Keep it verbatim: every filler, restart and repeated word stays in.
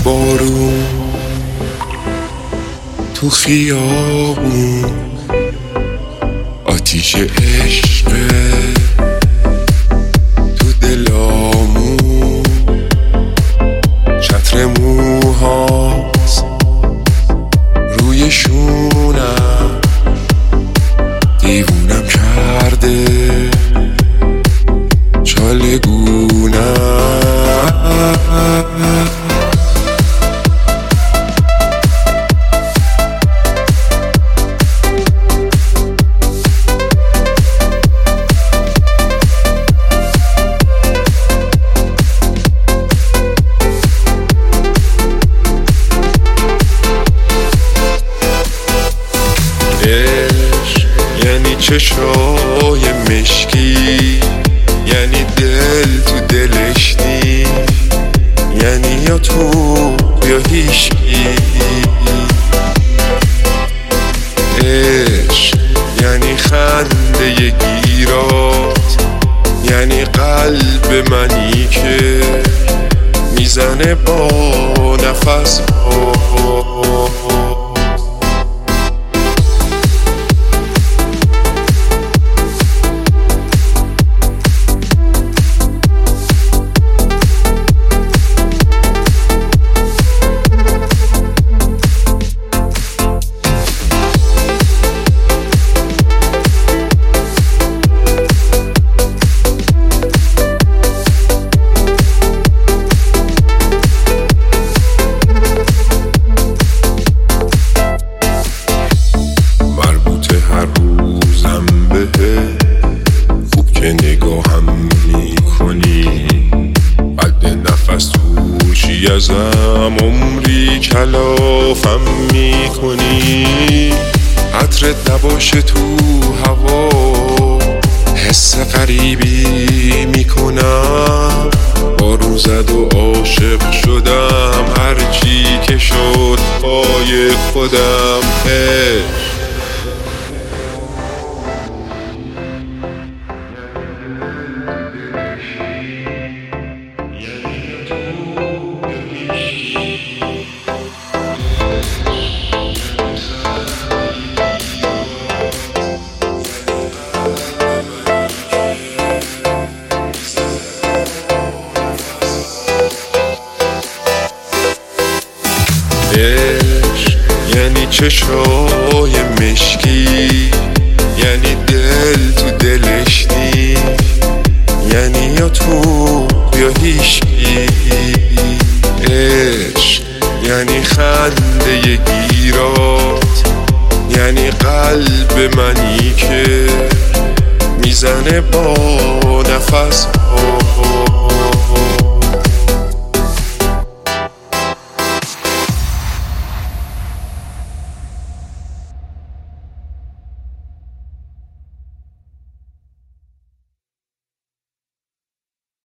بارون تو خیابون، آتیش عشق تو دلامون، چتر موهاست روی شونم، دیوونم کرده چالگونم. عشق یعنی چشای مشکی، یعنی دل تو دلش نی، یعنی یا تو یا هیچکی. عشق یعنی خنده گیرات، یعنی قلب منی که میزنه با نفس ها. خوب که نگاهم میکنی، بعد نفس توشی ازم عمری کلافم میکنی. عطرت نباشه تو هوا، حس غریبی میکنم. بارون زد و عاشق شدم، هرچی که شد پای خودم. عشق یعنی چشای مشکی، یعنی دل تو دلش نی، یعنی یا تو یا هیچکی. عشق یعنی خنده گیرات، یعنی قلب منی که میزنه با نفس ها.